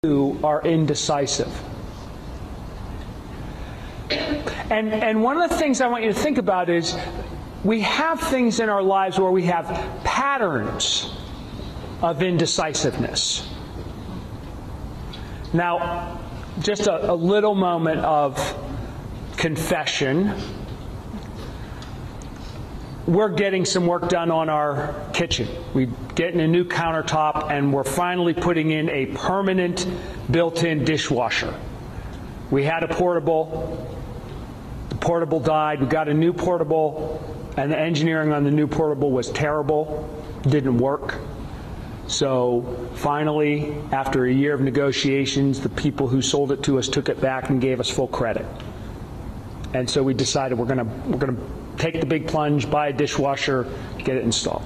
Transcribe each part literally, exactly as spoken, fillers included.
you are indecisive. And, and one of the things I want you to think about is we have things in our lives where we have patterns of indecisiveness. Now, just a, a little moment of confession. We're getting some work done on our kitchen. We're getting a new countertop, and we're finally putting in a permanent built-in dishwasher. We had a portable. The portable died. We got a new portable, and the engineering on the new portable was terrible. Didn't work. So finally, after a year of negotiations, the people who sold it to us took it back and gave us full credit. And so we decided we're going to we're going to take the big plunge, buy a dishwasher, get it installed.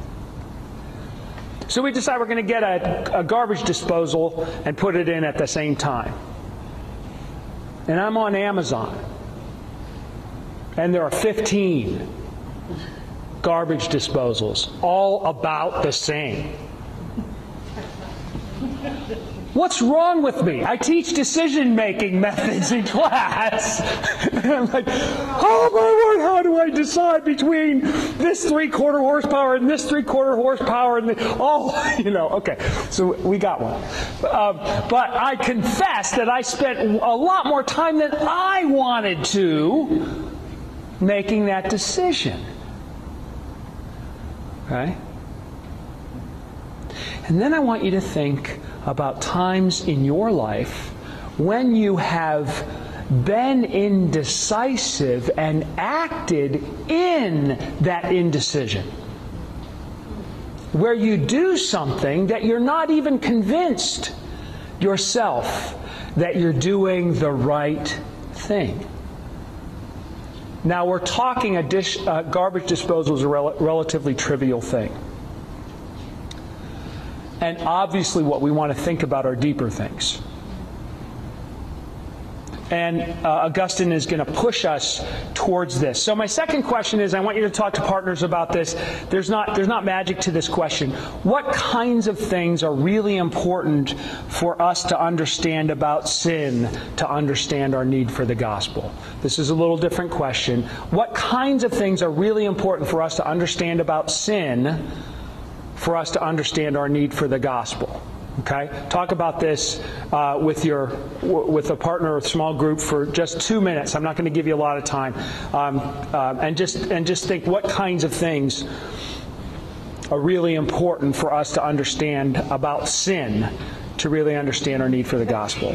So we decided we're going to get a, a garbage disposal and put it in at the same time. And I'm on Amazon, and there are fifteen garbage disposals, all about the same. What's wrong with me? I teach decision-making methods in class. And I'm like, oh my word, how do I decide between this three-quarter horsepower and this three-quarter horsepower and the, oh, you know, okay. So we got one. Um, but I confess that I spent a lot more time than I wanted to making that decision. Okay? And then I want you to think about times in your life when you have been indecisive and acted in that indecision. Where you do something that you're not even convinced yourself that you're doing the right thing. Now, we're talking a dish, uh, garbage disposal is a rel- relatively trivial thing. And obviously what we want to think about are deeper things. And uh, Augustine is going to push us towards this. So my second question is, I want you to talk to partners about this. There's not, there's not magic to this question. What kinds of things are really important for us to understand about sin, to understand our need for the gospel? This is a little different question. What kinds of things are really important for us to understand about sin, for us to understand our need for the gospel? Okay, talk about this uh, with your with a partner or small group for just two minutes. I'm not going to give you a lot of time, um, uh, and just and just think what kinds of things are really important for us to understand about sin, to really understand our need for the gospel.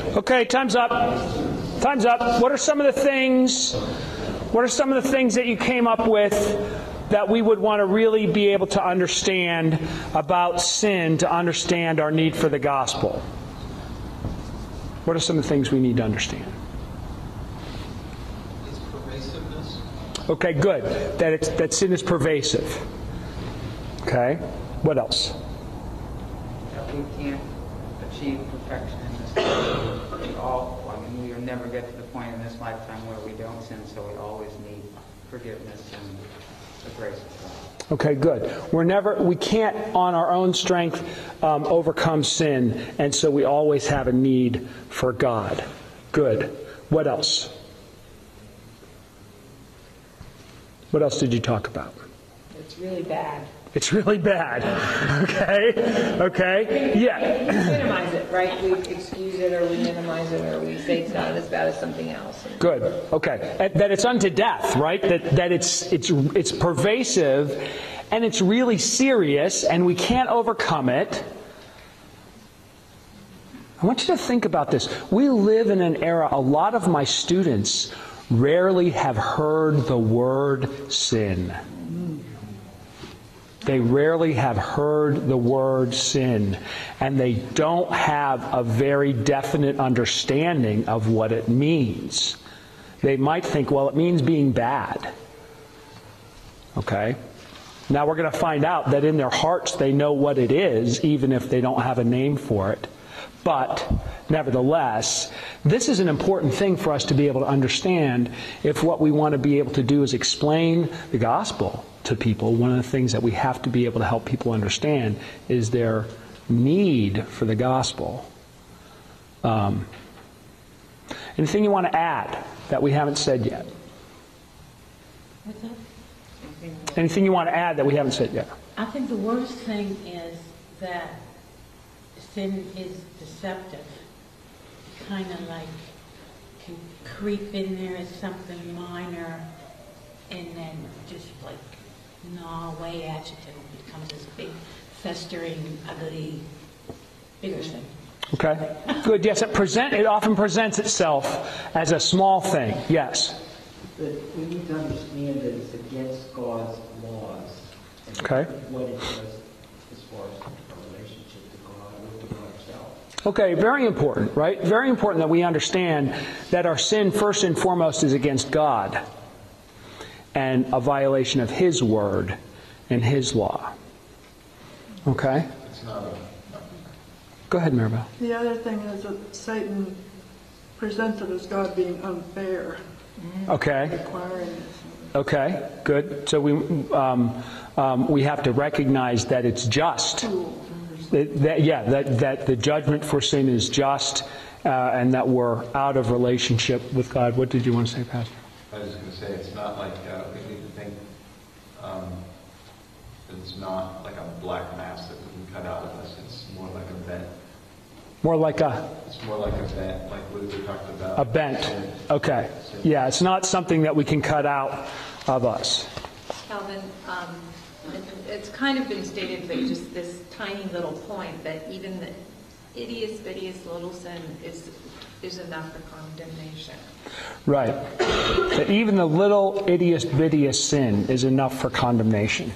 Okay, time's up. Time's up. What are some of the things, what are some of the things that you came up with that we would want to really be able to understand about sin to understand our need for the gospel? What are some of the things we need to understand? Its pervasiveness. Okay, good. That it's that sin is pervasive. Okay. What else? That we can't achieve perfection in this life. We all, I mean, we will never get to the point in this lifetime where we don't sin, so we always need forgiveness and the grace of God. Okay, good. We're never, we can't on our own strength um, overcome sin, and so we always have a need for God. Good. What else? What else did you talk about? It's really bad. It's really bad. Okay? Okay? Yeah. We minimize it, right? We excuse it, or we minimize it, or we say it's not as bad as something else. Good. Okay. And that it's unto death, right? That that it's it's it's pervasive, and it's really serious, and we can't overcome it. I want you to think about this. We live in an era, a lot of my students rarely have heard the word sin. They rarely have heard the word sin, and they don't have a very definite understanding of what it means. They might think, well, it means being bad. Okay? Now we're going to find out that in their hearts they know what it is, even if they don't have a name for it. But, nevertheless, this is an important thing for us to be able to understand if what we want to be able to do is explain the gospel to people. One of the things that we have to be able to help people understand is their need for the gospel. Um, anything you want to add that we haven't said yet? What's that? Anything you want to add that we haven't said yet? I think the worst thing is that sin is deceptive. It kind of like can creep in there as something minor and then just like gnaw away at you till it becomes this big, festering, ugly, bigger thing. Okay. Good. Yes, it present. It often presents itself as a small thing. Yes. But we need to understand that it's against God's laws. And Okay. what it does as far as our relationship to God or to God Himself. Okay, very important, right? Very important that we understand that our sin, first and foremost, is against God and a violation of His word and His law. Okay? It's not a, Go ahead, Maribel. The other thing is that Satan presents it as God being unfair, Okay. requiring this. Okay, good. So we um, um, we have to recognize that it's just. That, that, yeah, that, that the judgment for sin is just, uh, and that we're out of relationship with God. What did you want to say, Pastor? I was just going to say, it's not like, uh, we need to think, um, it's not like a black mask that we can cut out of us. It's more like a vent. More like a It's more like a vent, like Luther talked about. a bent. Sin. Okay. Sin. Yeah, it's not something that we can cut out of us. Calvin, um, it- it's kind of been stated, but just this tiny little point that even the ittiest bittiest little sin is is enough for condemnation. Right. That even the little ittiest bittiest sin is enough for condemnation.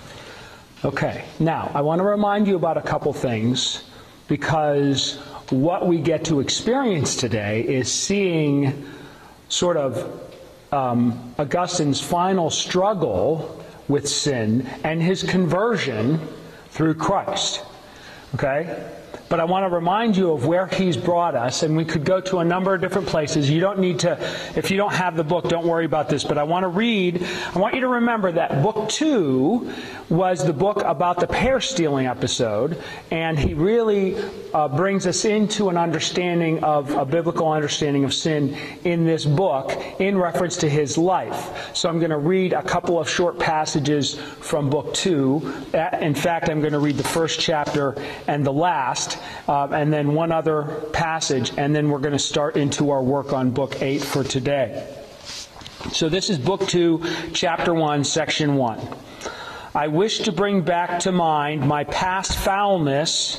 Okay. Now, I want to remind you about a couple things, because what we get to experience today is seeing sort of um, Augustine's final struggle with sin and his conversion through Christ. Okay? But I want to remind you of where he's brought us, and we could go to a number of different places. You don't need to, if you don't have the book, don't worry about this, but I want to read, I want you to remember that book two was the book about the pear stealing episode, and he really uh, brings us into an understanding of, a biblical understanding of sin in this book in reference to his life. So I'm going to read a couple of short passages from book two. In fact, I'm going to read the first chapter and the last, uh, and then one other passage, and then we're going to start into our work on book eight for today. So this is book two, chapter one, section one. I wish to bring back to mind my past foulness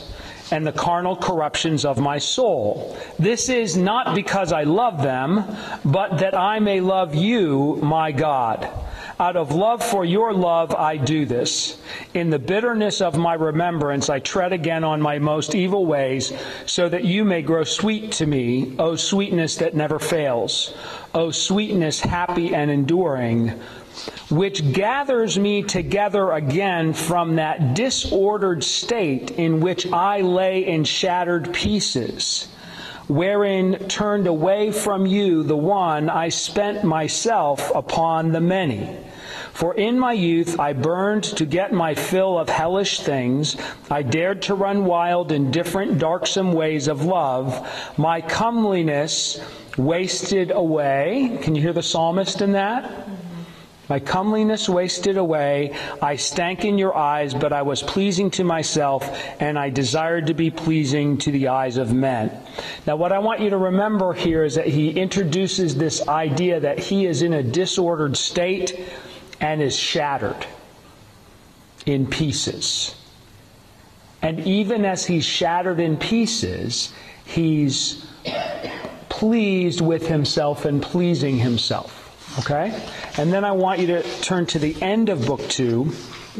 and the carnal corruptions of my soul. This is not because I love them, but that I may love you, my God. Out of love for your love I do this. In the bitterness of my remembrance I tread again on my most evil ways, so that you may grow sweet to me, O sweetness that never fails, O sweetness happy and enduring, which gathers me together again from that disordered state in which I lay in shattered pieces, wherein turned away from you the one I spent myself upon the many. For in my youth I burned to get my fill of hellish things. I dared to run wild in different darksome ways of love. My comeliness wasted away. Can you hear the psalmist in that? My comeliness wasted away. I stank in your eyes, but I was pleasing to myself, and I desired to be pleasing to the eyes of men. Now, what I want you to remember here is that he introduces this idea that he is in a disordered state and is shattered in pieces. And even as he's shattered in pieces, he's pleased with himself and pleasing himself. Okay? And then I want you to turn to the end of book two.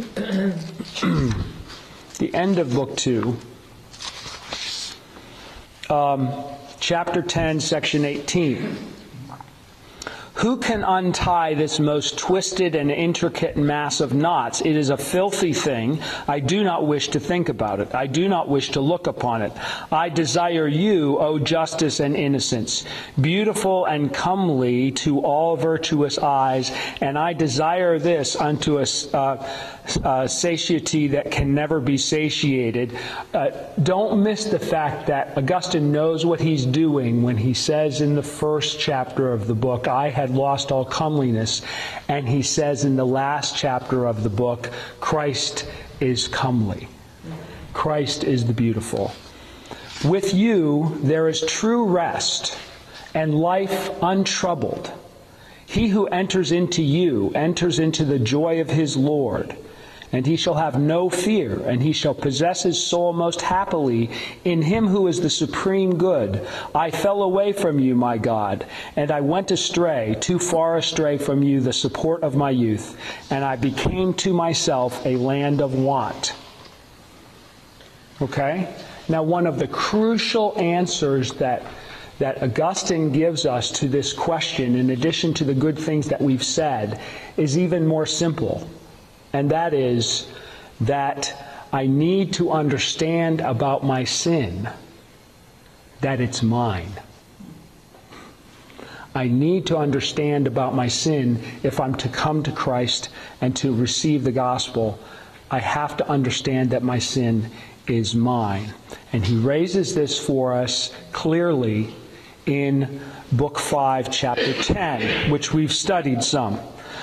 The end of book two. Um, chapter ten, section eighteen. Who can untie this most twisted and intricate mass of knots? It is a filthy thing. I do not wish to think about it. I do not wish to look upon it. I desire you, O justice and innocence, beautiful and comely to all virtuous eyes, and I desire this unto a uh, uh, satiety that can never be satiated. Uh, don't miss the fact that Augustine knows what he's doing when he says in the first chapter of the book, I had lost all comeliness, and he says in the last chapter of the book, Christ is comely. Christ is the beautiful. With you there is true rest and life untroubled. He who enters into you enters into the joy of his Lord. And he shall have no fear, and he shall possess his soul most happily in him who is the supreme good. I fell away from you, my God, and I went astray, too far astray from you, the support of my youth, and I became to myself a land of want. Okay? Now, one of the crucial answers that that Augustine gives us to this question, in addition to the good things that we've said, is even more simple. And that is that I need to understand about my sin that it's mine. I need to understand about my sin if I'm to come to Christ and to receive the gospel. I have to understand that my sin is mine. And he raises this for us clearly in Book five, Chapter ten, which we've studied some.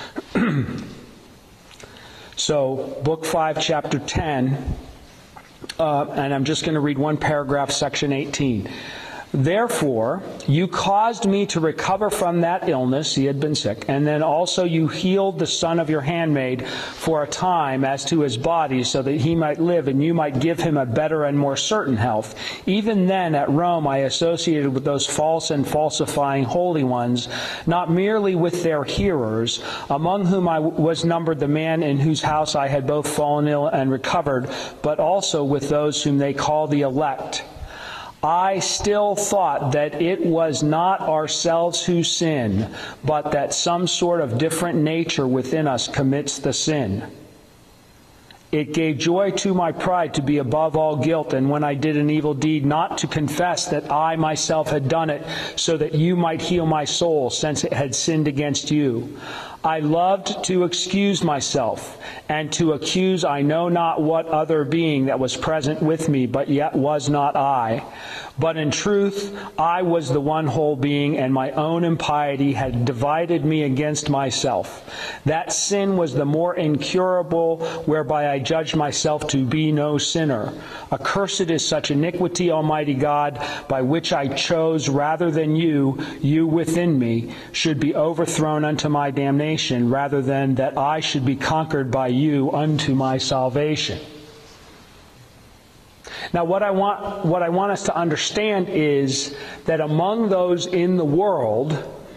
So, Book five, Chapter ten, uh, and I'm just going to read one paragraph, section eighteen. Therefore, you caused me to recover from that illness, he had been sick, and then also you healed the son of your handmaid for a time as to his body, so that he might live and you might give him a better and more certain health. Even then at Rome I associated with those false and falsifying holy ones, not merely with their hearers, among whom I was numbered the man in whose house I had both fallen ill and recovered, but also with those whom they call the elect. I still thought that it was not ourselves who sin, but that some sort of different nature within us commits the sin. It gave joy to my pride to be above all guilt, and when I did an evil deed, not to confess that I myself had done it, so that you might heal my soul, since it had sinned against you. I loved to excuse myself, and to accuse I know not what other being that was present with me, but yet was not I. But in truth, I was the one whole being, and my own impiety had divided me against myself. That sin was the more incurable, whereby I judged myself to be no sinner. Accursed is such iniquity, Almighty God, by which I chose rather than you, you within me, should be overthrown unto my damnation, rather than that I should be conquered by you unto my salvation. Now, what I want, what I want us to understand is that among those in the world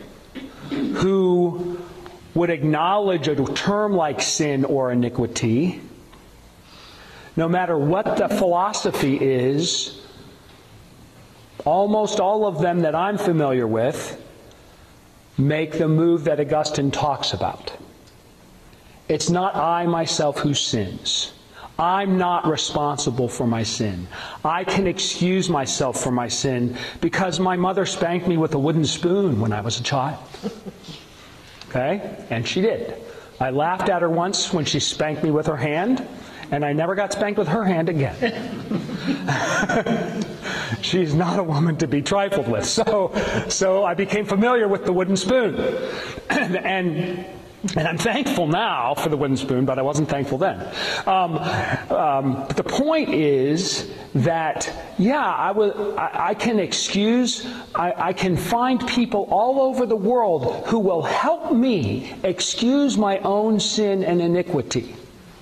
who would acknowledge a term like sin or iniquity, no matter what the philosophy is, almost all of them that I'm familiar with make the move that Augustine talks about. It's not I myself who sins. I'm not responsible for my sin. I can excuse myself for my sin because my mother spanked me with a wooden spoon when I was a child. Okay? And she did. I laughed at her once when she spanked me with her hand, and I never got spanked with her hand again. She's not a woman to be trifled with. So, so I became familiar with the wooden spoon. and, and And I'm thankful now for the wooden spoon, but I wasn't thankful then. Um, um, but the point is that, yeah, I, will, I, I can excuse, I, I can find people all over the world who will help me excuse my own sin and iniquity,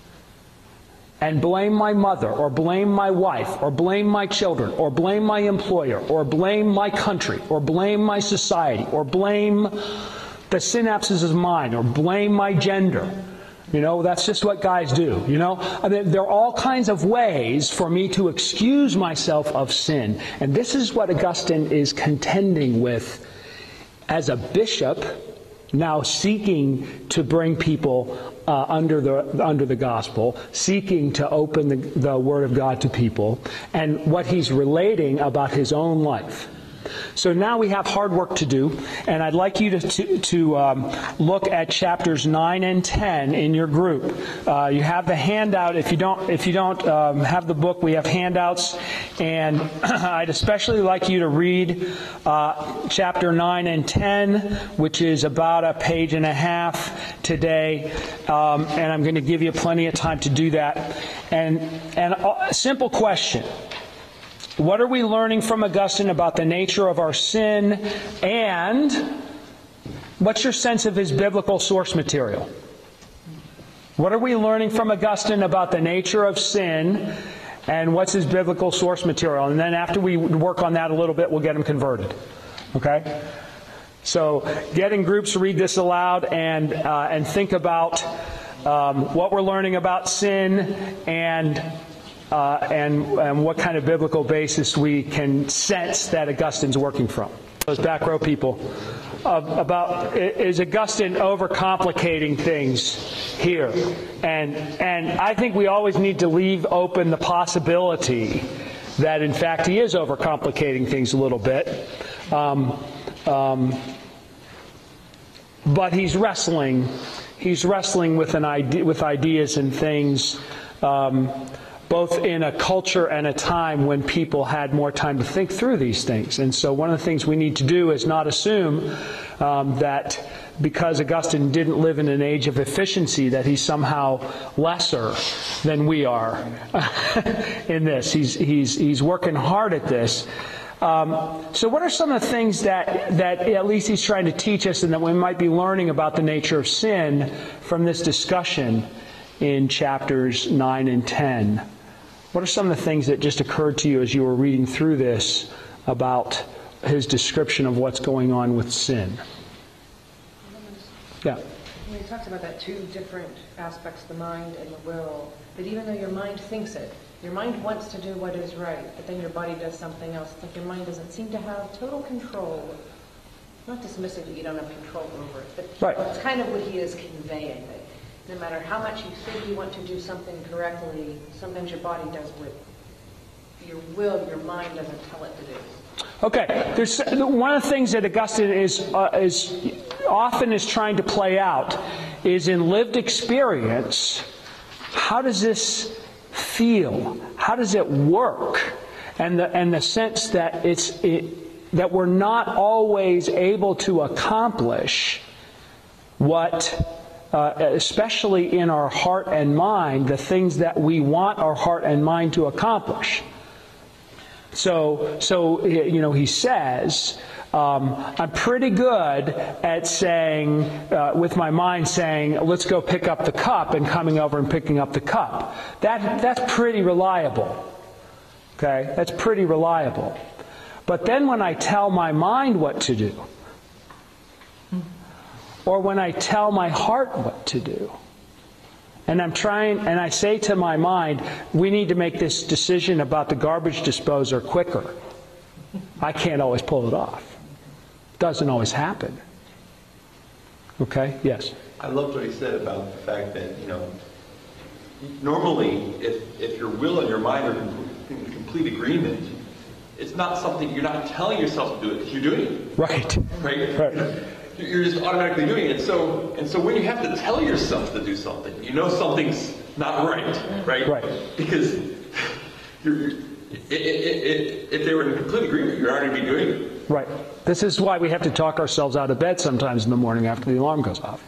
and blame my mother, or blame my wife, or blame my children, or blame my employer, or blame my country, or blame my society, or blame the synapses of mine, or blame my gender. You know, that's just what guys do, you know. I mean, there are all kinds of ways for me to excuse myself of sin. And this is what Augustine is contending with as a bishop, now seeking to bring people uh, under the under the gospel, seeking to open the, the Word of God to people, and what he's relating about his own life. So now we have hard work to do, and I'd like you to to, to um, look at chapters nine and ten in your group. Uh, you have the handout. If you don't, if you don't um, have the book, we have handouts, and I'd especially like you to read uh, chapter nine and ten, which is about a page and a half today, um, and I'm going to give you plenty of time to do that. And and a simple question. What are we learning from Augustine about the nature of our sin, and what's your sense of his biblical source material? What are we learning from Augustine about the nature of sin, and what's his biblical source material? And then after we work on that a little bit, we'll get him converted. Okay? So get in groups, read this aloud, and uh, and think about um, what we're learning about sin, and Uh, and, and what kind of biblical basis we can sense that Augustine's working from. Those back row people, uh, about is Augustine overcomplicating things here? And and I think we always need to leave open the possibility that in fact he is overcomplicating things a little bit. Um, um, but he's wrestling, he's wrestling with an idea, with ideas and things. Um, both in a culture and a time when people had more time to think through these things. And so one of the things we need to do is not assume um, that because Augustine didn't live in an age of efficiency that he's somehow lesser than we are in this. He's, he's, he's working hard at this. Um, so what are some of the things that, that at least he's trying to teach us and that we might be learning about the nature of sin from this discussion in chapters nine and ten? What are some of the things that just occurred to you as you were reading through this about his description of what's going on with sin? Yeah. He talks about that two different aspects, the mind and the will, that even though your mind thinks it, your mind wants to do what is right, but then your body does something else. It's like your mind doesn't seem to have total control. Not dismissing that you don't have control over it, but right. It's kind of what he is conveying, that no matter how much you think you want to do something correctly, sometimes your body does what your will, your mind doesn't tell it to do. Okay, there's one of the things that Augustine is uh, is often is trying to play out is in lived experience. How does this feel? How does it work? And the and the sense that it's it, that we're not always able to accomplish what. Uh, especially in our heart and mind, the things that we want our heart and mind to accomplish. So, so you know, he says, um, I'm pretty good at saying, uh, with my mind saying, let's go pick up the cup, and coming over and picking up the cup. That that's pretty reliable. Okay? That's pretty reliable. But then when I tell my mind what to do, or when I tell my heart what to do, and I'm trying, and I say to my mind, we need to make this decision about the garbage disposer quicker, I can't always pull it off. Doesn't always happen. Okay? Yes? I loved what he said about the fact that, you know, normally if, if your will and your mind are in complete agreement, it's not something, you're not telling yourself to do it, because you're doing it. Right. Right? Right. You're just automatically doing it. And so, and so when you have to tell yourself to do something, you know something's not right, right? Right. Because you're, you're, it, it, it, if they were in complete agreement, you're already be doing it. Right. This is why we have to talk ourselves out of bed sometimes in the morning after the alarm goes off.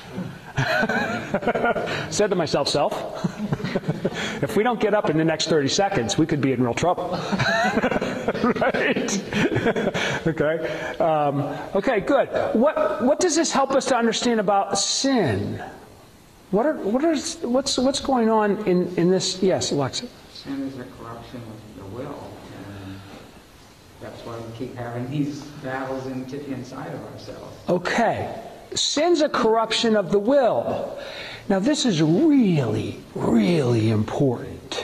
Said to myself, self, if we don't get up in the next thirty seconds, we could be in real trouble. Right? Okay. Um, okay. Good. What What does this help us to understand about sin? What are What are What's What's going on in in this? Yes, Alexa. Sin is a corruption of the will, and that's why we keep having these battles in, inside of ourselves. Okay. Sin's a corruption of the will. Now this is really, really important.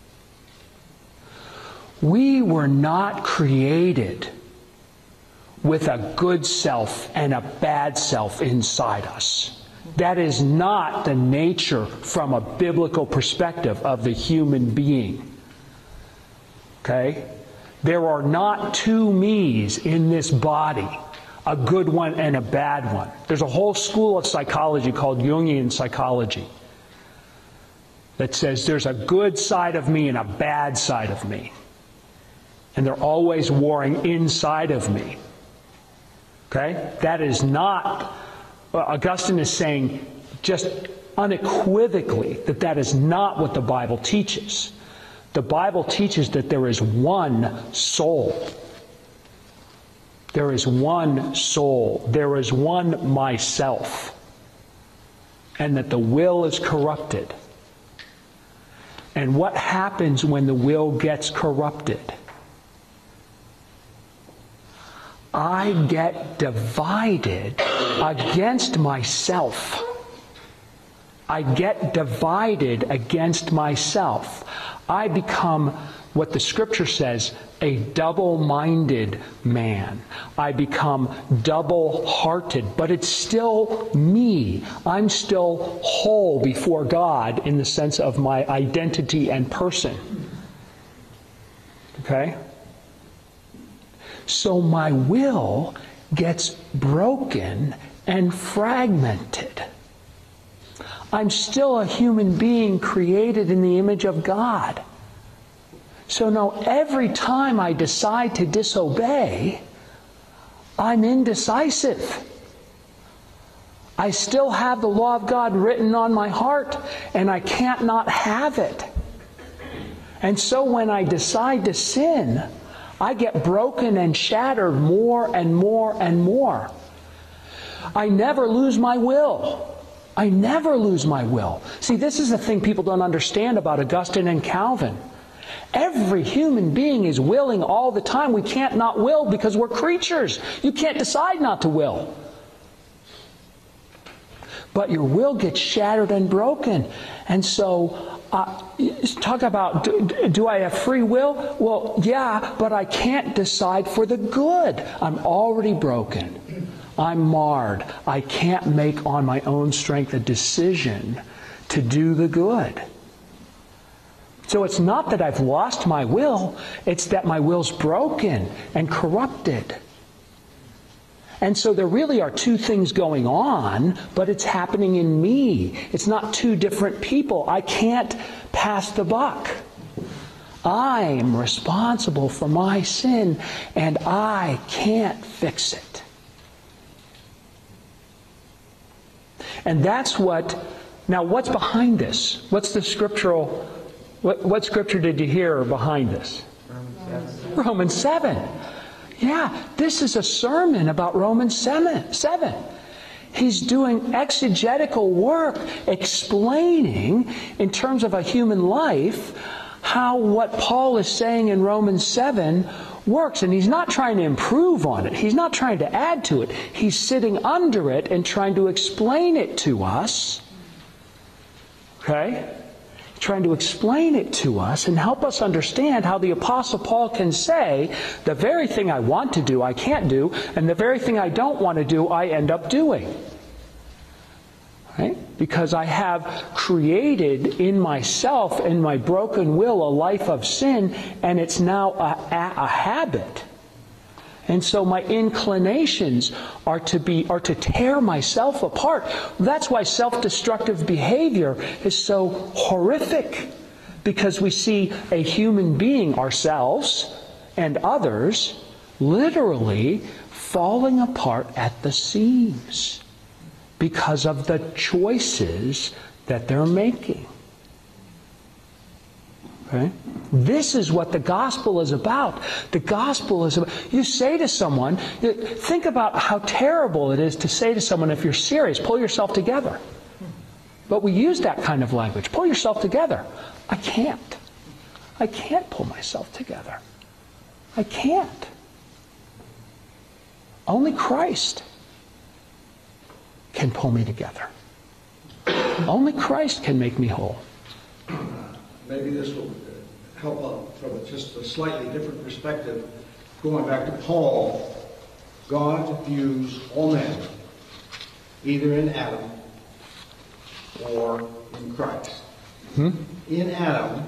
We were not created with a good self and a bad self inside us. That is not the nature from a biblical perspective of the human being. Okay? There are not two me's in this body. A good one and a bad one. There's a whole school of psychology called Jungian psychology that says there's a good side of me and a bad side of me. And they're always warring inside of me. Okay? That is not, Augustine is saying just unequivocally that that is not what the Bible teaches. The Bible teaches that there is one soul. There is one soul. There is one myself. And that the will is corrupted. And what happens when the will gets corrupted? I get divided against myself. I get divided against myself. I become what the Scripture says, a double-minded man. I become double-hearted, but it's still me. I'm still whole before God in the sense of my identity and person. Okay? So my will gets broken and fragmented. I'm still a human being created in the image of God. So now every time I decide to disobey, I'm indecisive. I still have the law of God written on my heart, and I can't not have it. And so when I decide to sin, I get broken and shattered more and more and more. I never lose my will. I never lose my will. See, this is the thing people don't understand about Augustine and Calvin. Every human being is willing all the time. We can't not will because we're creatures. You can't decide not to will. But your will gets shattered and broken. And so, uh, talk about, do, do I have free will? Well, yeah, but I can't decide for the good. I'm already broken. I'm marred. I can't make on my own strength a decision to do the good. So it's not that I've lost my will, it's that my will's broken and corrupted. And so there really are two things going on, but it's happening in me. It's not two different people. I can't pass the buck. I'm responsible for my sin, and I can't fix it. And that's what, now what's behind this? What's the scriptural... What, what scripture did you hear behind this? Romans seven. Yeah, this is a sermon about Romans seven. He's doing exegetical work explaining, in terms of a human life, how what Paul is saying in Romans seven works. And he's not trying to improve on it. He's not trying to add to it. He's sitting under it and trying to explain it to us. Okay? Trying to explain it to us and help us understand how the Apostle Paul can say, the very thing I want to do, I can't do, and the very thing I don't want to do, I end up doing. Right? Because I have created in myself, in my broken will, a life of sin, and it's now a, a, a habit. And so my inclinations are to be are to tear myself apart. That's why self-destructive behavior is so horrific. Because we see a human being, ourselves and others, literally falling apart at the seams because of the choices that they're making. Okay? This is what the gospel is about. The gospel is about... You say to someone... Think about how terrible it is to say to someone, if you're serious, pull yourself together. But we use that kind of language. Pull yourself together. I can't. I can't pull myself together. I can't. Only Christ can pull me together. Only Christ can make me whole. Maybe this will help out from just a slightly different perspective. Going back to Paul, God views all men either in Adam or in Christ. Hmm? In Adam,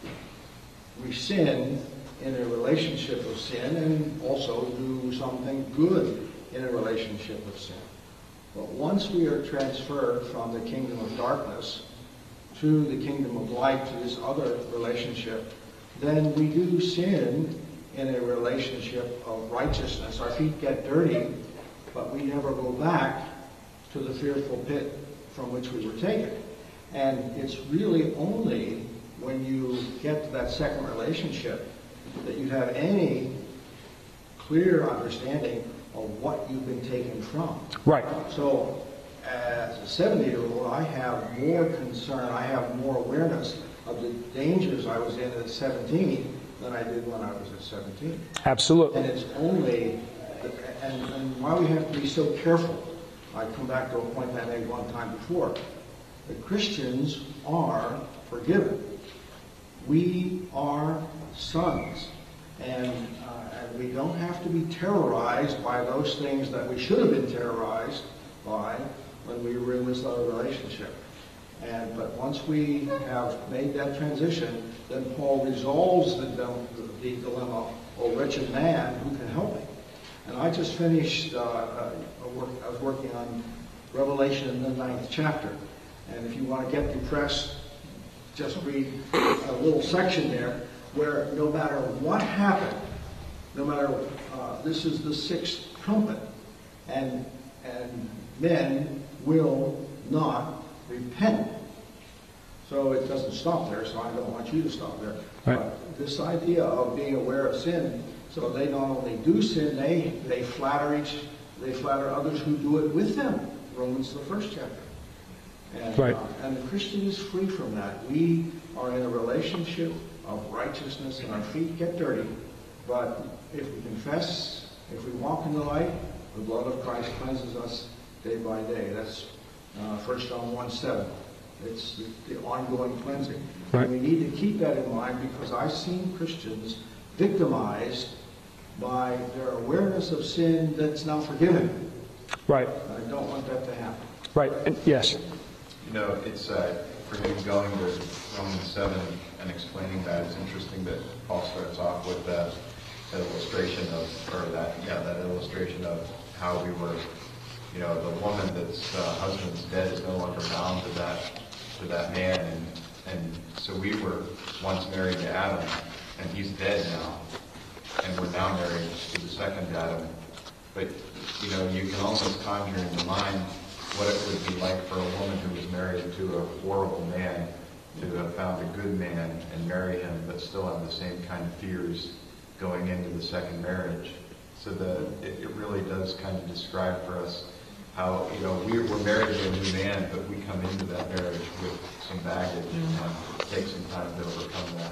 we sin in a relationship of sin and also do something good in a relationship of sin. But once we are transferred from the kingdom of darkness to the kingdom of light, to this other relationship, then we do sin in a relationship of righteousness. Our feet get dirty, but we never go back to the fearful pit from which we were taken. And it's really only when you get to that second relationship that you have any clear understanding of what you've been taken from. Right. So, as a seventy-year-old, I have more concern, I have more awareness of the dangers I was in at seventeen than I did when I was at seventeen. Absolutely. And it's only, and, and why we have to be so careful, I come back to a point I made one time before, that Christians are forgiven. We are sons. And, uh, and we don't have to be terrorized by those things that we should have been terrorized by when we were in this other relationship. And but once we have made that transition, then Paul resolves the, the dilemma, oh wretched man, who can help me? And I just finished, uh, a work, I was working on Revelation in the ninth chapter. And if you want to get depressed, just read a little section there where no matter what happened, no matter, uh, this is the sixth trumpet, and, and men will not repent. So it doesn't stop there, so I don't want you to stop there. Right. But this idea of being aware of sin, so they not only do sin, they, they flatter each, they flatter others who do it with them. Romans, the first chapter. And, right. uh, and the Christian is free from that. We are in a relationship of righteousness, and our feet get dirty. But if we confess, if we walk in the light, the blood of Christ cleanses us day by day. That's uh, First John one seven. It's the, the ongoing cleansing. Right. And we need to keep that in mind, because I've seen Christians victimized by their awareness of sin that's now forgiven. Right. I don't want that to happen. Right. And, yes. You know, it's, uh, for you going to Romans seven and explaining that, it's interesting that Paul starts off with that illustration of, or that, yeah, that illustration of how we were, you know, the woman that's uh, husband's dead is no longer bound to that, to that man, and, and so we were once married to Adam, and he's dead now, and we're now married to the second Adam. But, you know, you can almost conjure in the mind what it would be like for a woman who was married to a horrible man to have found a good man and marry him, but still have the same kind of fears going into the second marriage. So the it, it really does kind of describe for us how, you know, we, we're married to a new man, but we come into that marriage with some baggage, and it takes some time to overcome that.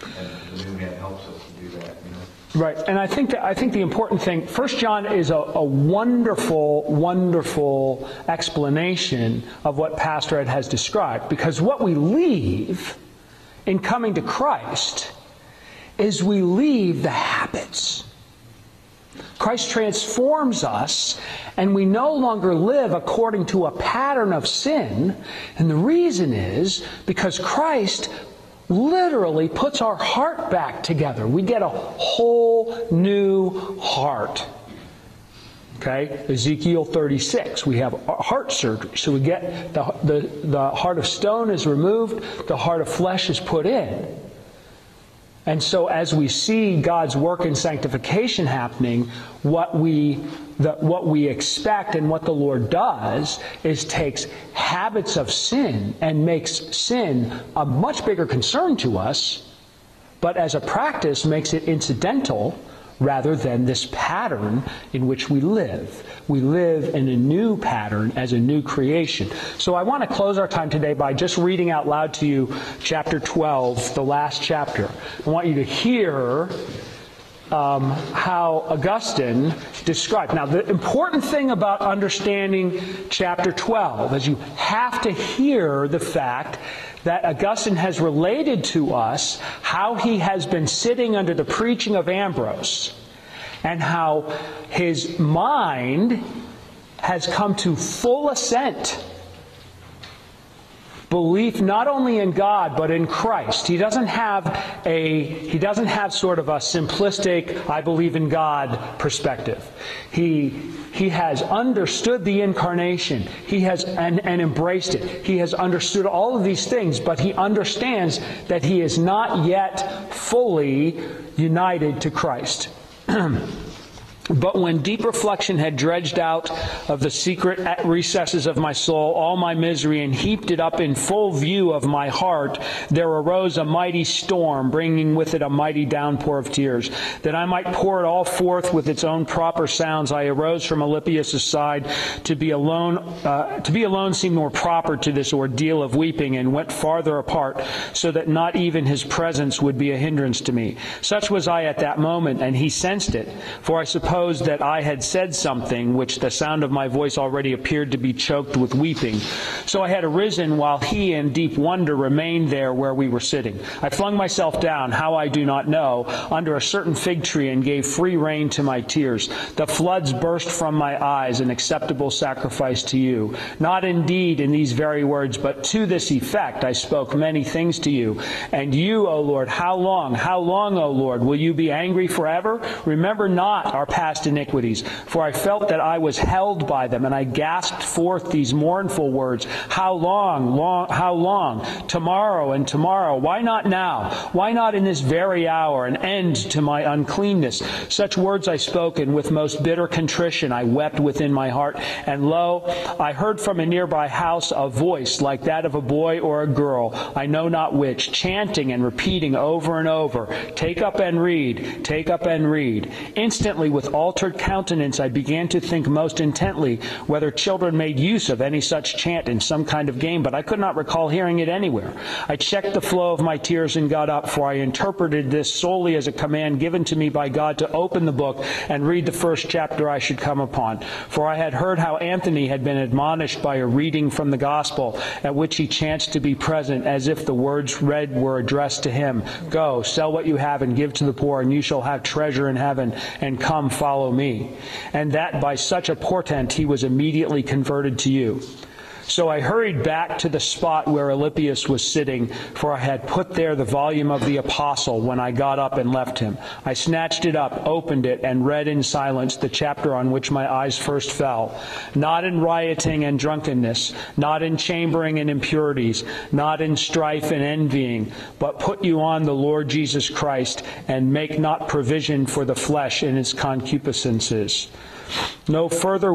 And the new man helps us to do that, you know? Right, and I think that, I think the important thing, First John is a, a wonderful, wonderful explanation of what Pastor Ed has described, because what we leave in coming to Christ is we leave the habits. Christ transforms us, and we no longer live according to a pattern of sin, and the reason is because Christ literally puts our heart back together. We get a whole new heart. Okay? Ezekiel thirty-six, we have heart surgery. So we get the, the, the heart of stone is removed, the heart of flesh is put in. And so as we see God's work in sanctification happening, what we the, what we expect and what the Lord does is takes habits of sin and makes sin a much bigger concern to us, but as a practice makes it incidental rather than this pattern in which we live. We live in a new pattern as a new creation. So I want to close our time today by just reading out loud to you chapter twelve, the last chapter. I want you to hear um, how Augustine described. Now, the important thing about understanding chapter twelve is you have to hear the fact that Augustine has related to us how he has been sitting under the preaching of Ambrose and how his mind has come to full assent. Belief not only in God but in Christ. He doesn't have a he doesn't have sort of a simplistic I believe in God perspective. He he has understood the incarnation. He has and, and embraced it. He has understood all of these things, but he understands that he is not yet fully united to Christ. But when deep reflection had dredged out of the secret recesses of my soul all my misery and heaped it up in full view of my heart, there arose a mighty storm, bringing with it a mighty downpour of tears. That I might pour it all forth with its own proper sounds, I arose from Alypius' side. To be alone, uh, to be alone seemed more proper to this ordeal of weeping, and went farther apart, so that not even his presence would be a hindrance to me. Such was I at that moment, and he sensed it, for I suppose that I had said something which the sound of my voice already appeared to be choked with weeping. So I had arisen while he in deep wonder remained there where we were sitting. I flung myself down, how I do not know, under a certain fig tree and gave free rein to my tears. The floods burst from my eyes, an acceptable sacrifice to you. Not indeed in these very words, but to this effect I spoke many things to you. And you, O Lord, how long, how long, O Lord, will you be angry forever? Remember not our past iniquities, for I felt that I was held by them, and I gasped forth these mournful words, how long, long, how long, tomorrow and tomorrow, why not now, why not in this very hour, an end to my uncleanness? Such words I spoke, and with most bitter contrition I wept within my heart, and lo, I heard from a nearby house a voice like that of a boy or a girl, I know not which, chanting and repeating over and over, take up and read, take up and read. Instantly, with altered countenance, I began to think most intently whether children made use of any such chant in some kind of game, but I could not recall hearing it anywhere. I checked the flow of my tears and got up, for I interpreted this solely as a command given to me by God to open the book and read the first chapter I should come upon. For I had heard how Anthony had been admonished by a reading from the gospel, at which he chanced to be present, as if the words read were addressed to him. Go, sell what you have and give to the poor, and you shall have treasure in heaven, and come follow me. And that by such a portent he was immediately converted to you. So I hurried back to the spot where Alypius was sitting, for I had put there the volume of the Apostle when I got up and left him. I snatched it up, opened it, and read in silence the chapter on which my eyes first fell. Not in rioting and drunkenness, not in chambering and impurities, not in strife and envying, but put you on the Lord Jesus Christ, and make not provision for the flesh in its concupiscences. No further,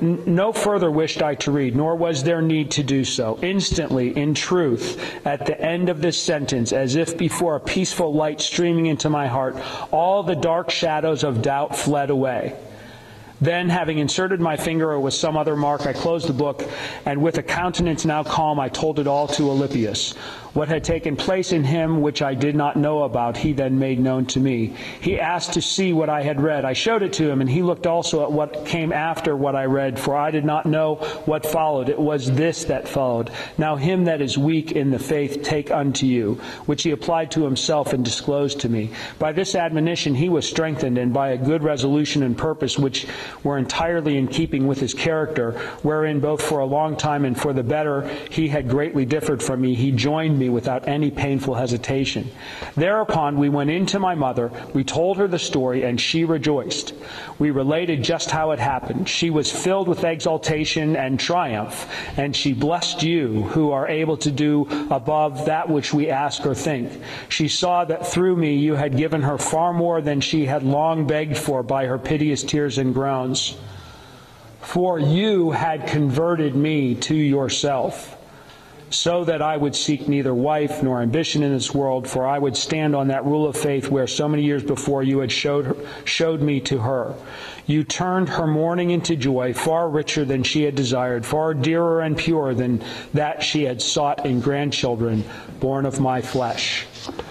no further wished I to read, nor was there need to do so. Instantly, in truth, at the end of this sentence, as if before a peaceful light streaming into my heart, all the dark shadows of doubt fled away. Then, having inserted my finger with some other mark, I closed the book, and with a countenance now calm, I told it all to Alypius. What had taken place in him, which I did not know about, he then made known to me. He asked to see what I had read. I showed it to him, and he looked also at what came after what I read, for I did not know what followed. It was this that followed. Now him that is weak in the faith take unto you, which he applied to himself and disclosed to me. By this admonition he was strengthened, and by a good resolution and purpose, which were entirely in keeping with his character, wherein both for a long time and for the better he had greatly differed from me, he joined me without any painful hesitation. Thereupon we went in to my mother, we told her the story, and she rejoiced. We related just how it happened. She was filled with exultation and triumph, and she blessed you, who are able to do above that which we ask or think. She saw that through me you had given her far more than she had long begged for by her piteous tears and groans. For you had converted me to yourself, so that I would seek neither wife nor ambition in this world, for I would stand on that rule of faith where so many years before you had showed, showed me to her. You turned her mourning into joy, far richer than she had desired, far dearer and purer than that she had sought in grandchildren born of my flesh.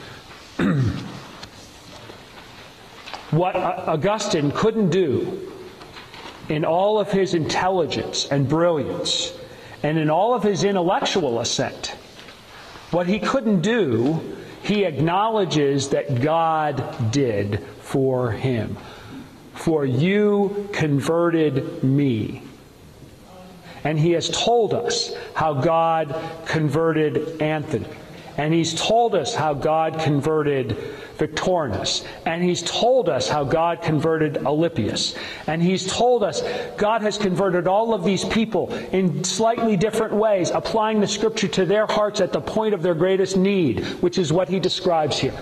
What Augustine couldn't do in all of his intelligence and brilliance, and in all of his intellectual assent, what he couldn't do, he acknowledges that God did for him. For you converted me. And he has told us how God converted Anthony. And he's told us how God converted Victorinus. And he's told us how God converted Alypius. And he's told us God has converted all of these people in slightly different ways, applying the Scripture to their hearts at the point of their greatest need, which is what he describes here.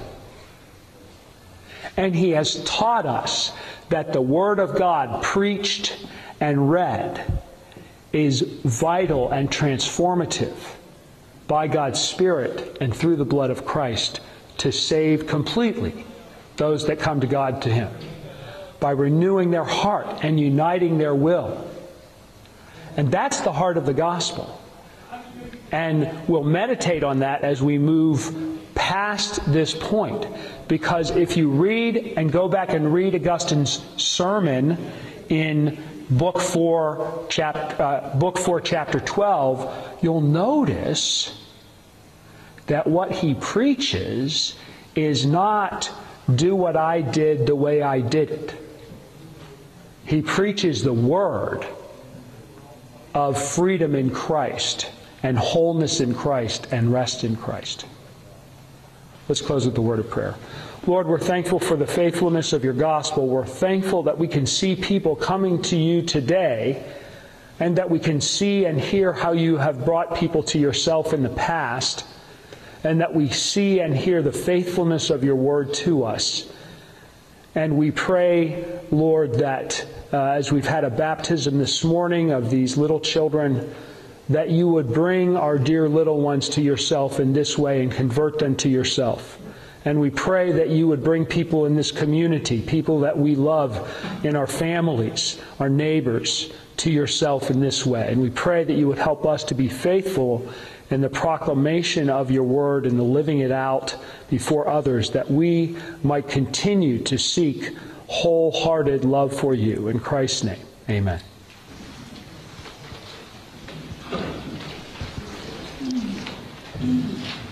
And he has taught us that the Word of God preached and read is vital and transformative by God's Spirit and through the blood of Christ to save completely those that come to God to Him by renewing their heart and uniting their will. And that's the heart of the gospel. And we'll meditate on that as we move past this point. Because if you read and go back and read Augustine's sermon in Book four, chapter, uh, Book four, chapter twelve, you'll notice that what he preaches is not do what I did the way I did it. He preaches the word of freedom in Christ and wholeness in Christ and rest in Christ. Let's close with the word of prayer. Lord, we're thankful for the faithfulness of your gospel. We're thankful that we can see people coming to you today, and that we can see and hear how you have brought people to yourself in the past, and that we see and hear the faithfulness of your word to us. And we pray, Lord, that uh, as we've had a baptism this morning of these little children, that you would bring our dear little ones to yourself in this way and convert them to yourself. And we pray that you would bring people in this community, people that we love in our families, our neighbors, to yourself in this way. And we pray that you would help us to be faithful in the proclamation of your word and the living it out before others, that we might continue to seek wholehearted love for you. In Christ's name, amen. Mm-hmm.